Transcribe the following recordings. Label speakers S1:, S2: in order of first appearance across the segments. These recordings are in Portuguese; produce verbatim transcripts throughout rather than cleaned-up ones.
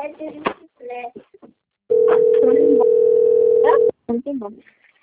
S1: Não tem bom.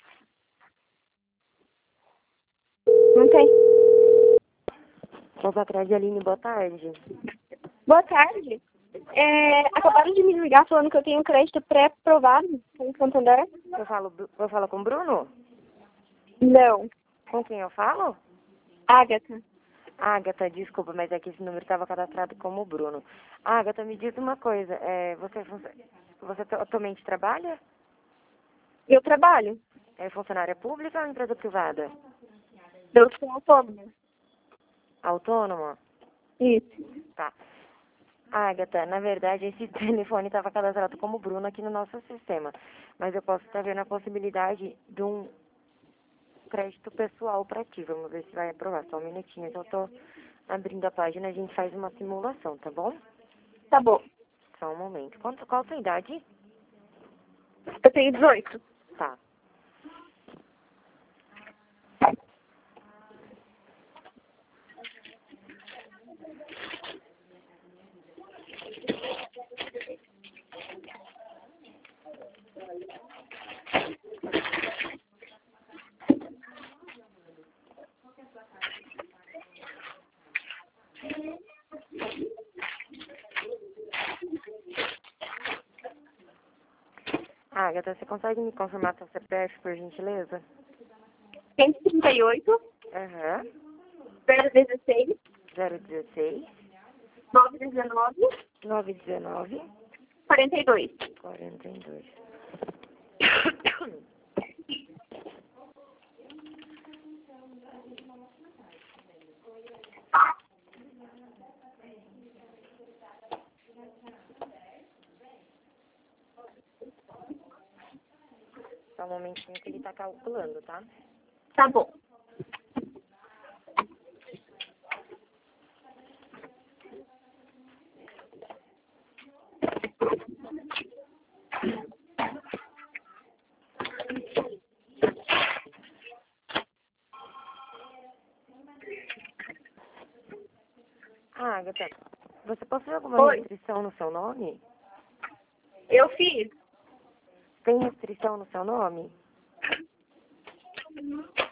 S1: Não tem.
S2: Pouso Alegre, Aline, boa tarde.
S1: Boa tarde. É, acabaram de me ligar falando que eu tenho crédito pré-aprovado em Santander.
S2: Eu falo, eu falo com o Bruno?
S1: Não.
S2: Com quem eu falo?
S1: Agatha.
S2: Agatha, desculpa, mas é que esse número estava cadastrado como Bruno. Agatha, me diz uma coisa, é, você, você atualmente trabalha?
S1: Eu trabalho.
S2: É funcionária pública ou empresa privada?
S1: Eu sou autônoma.
S2: Autônoma?
S1: Isso.
S2: Tá. Agatha, na verdade, esse telefone estava cadastrado como Bruno aqui no nosso sistema. Mas eu posso estar vendo a possibilidade de um crédito pessoal para ti. Vamos ver se vai aprovar. Só um minutinho. Eu tô abrindo a página, a gente faz uma simulação, tá bom?
S1: Tá bom.
S2: Só um momento. Quanto, qual a sua idade?
S1: Eu tenho dezoito.
S2: Tá. Agatha, você consegue me confirmar seu C P F, por gentileza?
S1: cento e trinta e oito.
S2: Aham.
S1: zero dezesseis.
S2: zero dezesseis.
S1: nove dezenove.
S2: nove dezenove.
S1: quarenta e dois.
S2: quarenta e dois. Só um momentinho que ele tá calculando, tá?
S1: Tá bom.
S2: Ah, Agatha, você possui alguma
S1: Oi.
S2: restrição no seu nome?
S1: Eu fiz.
S2: Tem restrição no seu nome?